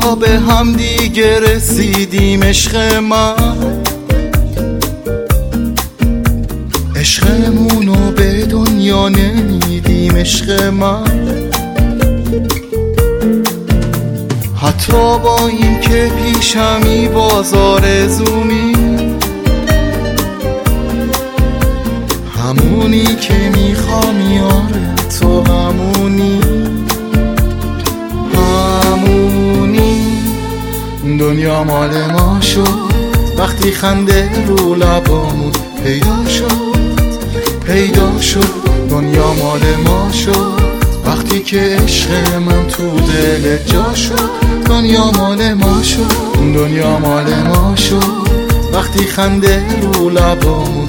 تا به هم دیگه رسیدیم عشق من، عشقمونو به دنیا نمیدیم عشق من. حتی با این که پیشمی باز آرزومی، همونی که میخوام یاره تو همونی، دنیا مال ما شد وقتی خنده رو لبامون پیدا شد. دنیا مال ما شد وقتی که عشق من تو دل جا شد. دنیا مال ما شد، دنیا مال ما شد وقتی خنده رو لبامون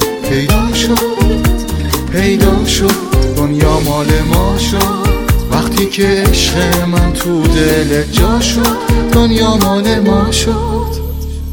پیدا شد. دنیا مال ما شد وقتی که عشق من تو دل جا شد. دنیا مال ما شد.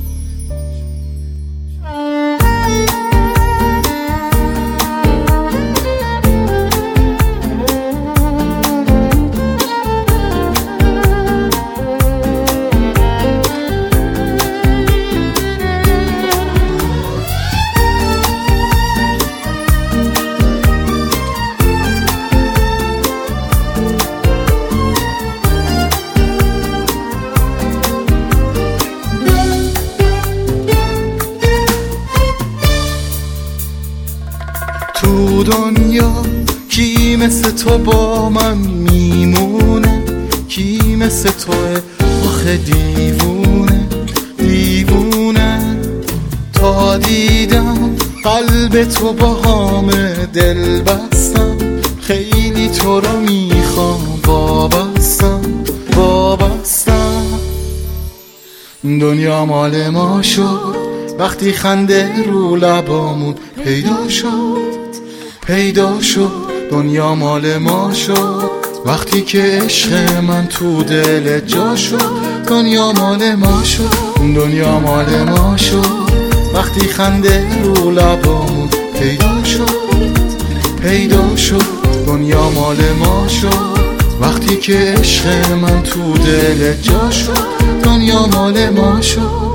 تو دنیا کی مثل تو با من میمونه؟ کی مثل توه آخه دیوونه تا دیدم قلب تو با همه دل بستم. خیلی تو رو میخوام وابستم. دنیا مال ما شد وقتی خنده رو لبامون پیدا شد. دنیا مال ما شد وقتی که عشق من تو دل جا شد. دنیا مال ما شد، دنیا مال ما شد وقتی خنده رو لبامون پیدا شد. دنیا مال ما شد وقتی که عشق من تو دل جا شد. دنیا مال ما شد.